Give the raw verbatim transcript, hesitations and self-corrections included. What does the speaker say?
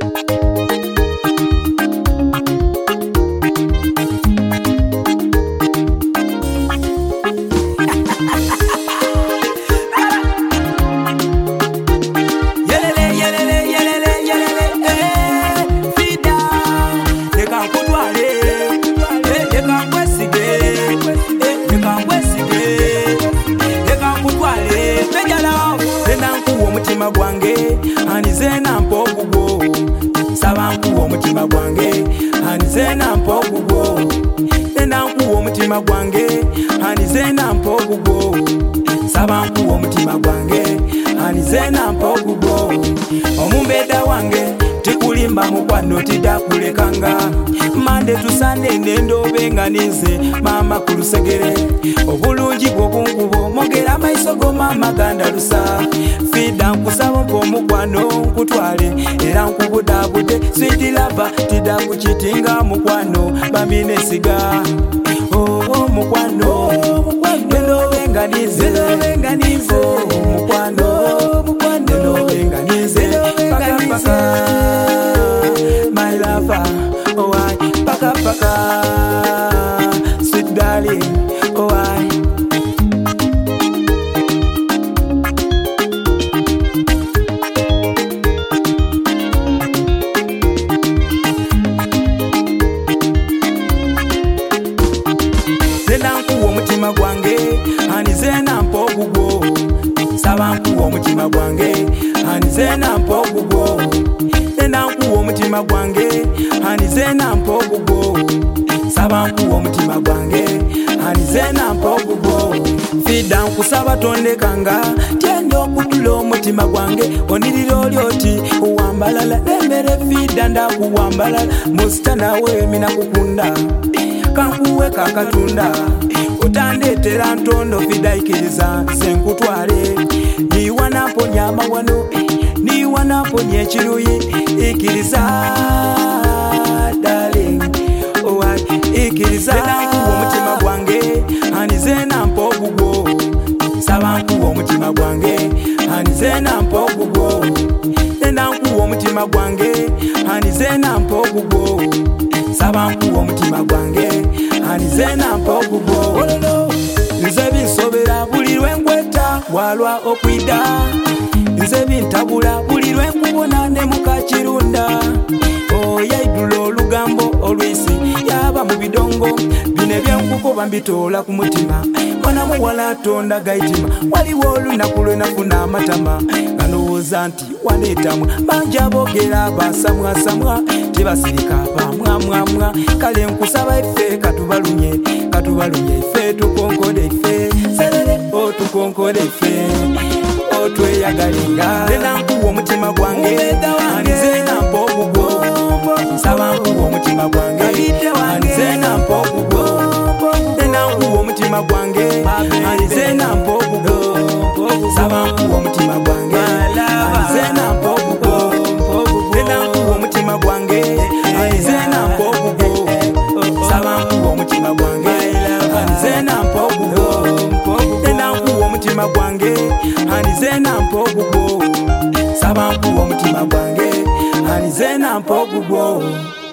Mutima gwange anize nampa ogugwo saba nkuwa omutima gwange anize nampa ogugwo ena nkuwa omutima gwange anize nampa ogugwo saba nkuwa omutima gwange anize nampa ogugwo omumbeda wange tikulimba mukwano tidakulekanga mande tusane nendobe nga nize mama kulusegere obulungi bw'obunkubo mogera amaiso go mama gandalusa fida nkusaba mpa omukwano nkutwale era nkubudabude sweet lover tidakukitinga mukwano baminesiga oh, oh, mukwano nendobe nga nize mukwano nendobe nga nize paka paka my lover, oh I, paka paka, sweet darling, oh I. Nena nkuwa omutima gwange, anize nampa ogugwo. Saba nkuwa omutima gwange, anize nampa ogugwo. Nena nkuwa omutima gwange anize nampa ogugwo saba nkuwa omutima gwange anize nampa ogugwo fida nkusaba tondekanga tyenda okutula omutima gwange onirira oli oti uwambalala nembere fida ndakuwambalala musita nawe mina kukunda kankuwe kakatunda utandetera ntondo fida ikiriza senkutwale niwa namponya amawano niwa namponya ekiruyi ikiriza darling oh I ikiriza nkuwa omutima gwange anize nampa ogugwo saba nkuwa omutima gwange anize nampa ogugwo nena nkuwa omutima gwange anize nampa ogugwo saba nkuwa omutima gwange anize nampa ogugwo nze binsobera buli lwengweta walwa okwida nze bintabula buli lwenkubona ne mukakirunda oyaidula olugambo olwisi yaba mu bidongo bine byenkukuba mbitoola ku mutima mwana muwala atonda gaitima waliwo olunaku lwenafuna amatama ganowooza nti waneetamwa banja boogera basamwasamwa tebasirika bamwamwamwa kale nkusaba iffe katubalumye katubalumye iffe tukonkode iffe serere otukonkode iffe otweyagalinga nena nkuwa omutima gwange anize nampa ogugwo saba nkuwa omutima gwange anize nampa ogugwo nena nkuwa omutima gwange anize nampa ogugwo saba nkuwa omutima gwange anize nampa ogugwo nena nkuwa omutima gwange anize nampa ogugwo saba nkuwa omutima gwange anize nampa ogugwo nena nkuwa omutima gwange anize nampa ogugwo saba nkuwa omutima gwange anize nampa ogugwo.